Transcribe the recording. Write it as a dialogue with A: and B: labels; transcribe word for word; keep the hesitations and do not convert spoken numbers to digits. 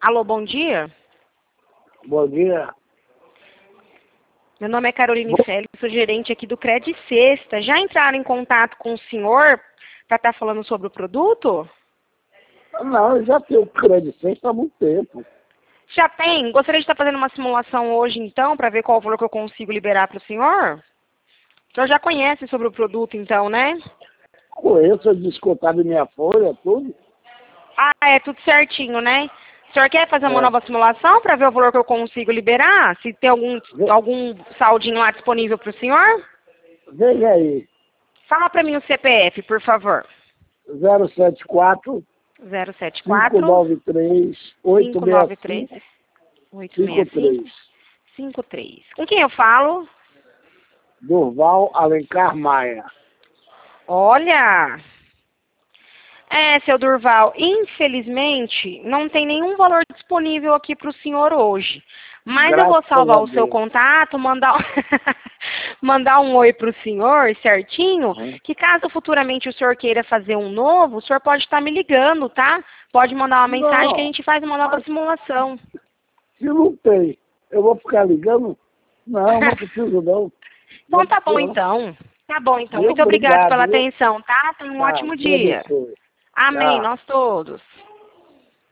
A: Alô, bom dia.
B: Bom dia.
A: Meu nome é Caroline Félix, sou gerente aqui do Cred Sexta. Já entraram em contato com o senhor para estar falando sobre o produto?
B: Não, eu já tenho crédito há muito tempo.
A: Já tem? Gostaria de estar fazendo uma simulação hoje, então, para ver qual o valor que eu consigo liberar para o senhor? O senhor já conhece sobre o produto, então, né?
B: Conheço, eu descontado minha folha, tudo.
A: Ah, é tudo certinho, né? O senhor quer fazer uma
B: É.
A: nova simulação para ver o valor que eu consigo liberar? Se tem algum,
B: Ve-
A: algum saldinho lá disponível para o senhor?
B: Veja aí,
A: Fala para mim o C P F, por favor.
B: zero sete quatro,
A: zero sete
B: cinco
A: quatro,
B: nove três, oito
A: cinco
B: seis
A: nove três,
B: cinco,
A: oito
B: cinco
A: seis cinco,
B: três.
A: cinco três. Com quem eu falo?
B: Durval Alencar Maia.
A: Olha! É, seu Durval, infelizmente, não tem nenhum valor disponível aqui para o senhor hoje. Mas eu vou
B: Graças
A: salvar
B: a
A: o seu
B: Deus.
A: contato, mandar, mandar um oi para o senhor certinho,
B: Né?
A: que caso futuramente o senhor queira fazer um novo, o senhor pode estar me ligando, tá? Pode mandar uma mensagem que a
B: Não,
A: gente faz uma nova
B: mas
A: simulação.
B: se não tem, eu vou ficar ligando? Não, não preciso não.
A: Então
B: Não
A: tá bom
B: precisa.
A: então. Tá bom então.
B: Viu?
A: Muito obrigado
B: Obrigado,
A: pela
B: viu?
A: atenção, tá? Tenha um
B: Tá,
A: ótimo
B: Deus
A: dia.
B: abençoe.
A: Amém,
B: Tchau.
A: nós todos.